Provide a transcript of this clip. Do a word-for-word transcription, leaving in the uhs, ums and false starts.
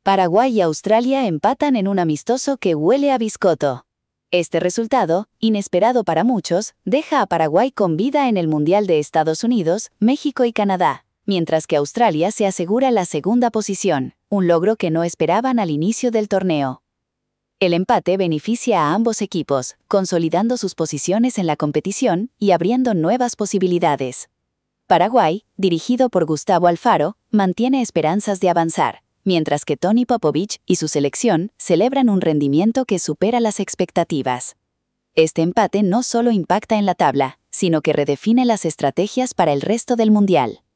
Paraguay y Australia empatan en un amistoso que huele a biscotto. Este resultado, inesperado para muchos, deja a Paraguay con vida en el Mundial de Estados Unidos, México y Canadá, mientras que Australia se asegura la segunda posición, un logro que no esperaban al inicio del torneo. El empate beneficia a ambos equipos, consolidando sus posiciones en la competición y abriendo nuevas posibilidades. Paraguay, dirigido por Gustavo Alfaro, mantiene esperanzas de avanzar, mientras que Toni Popovic y su selección celebran un rendimiento que supera las expectativas. Este empate no solo impacta en la tabla, sino que redefine las estrategias para el resto del Mundial.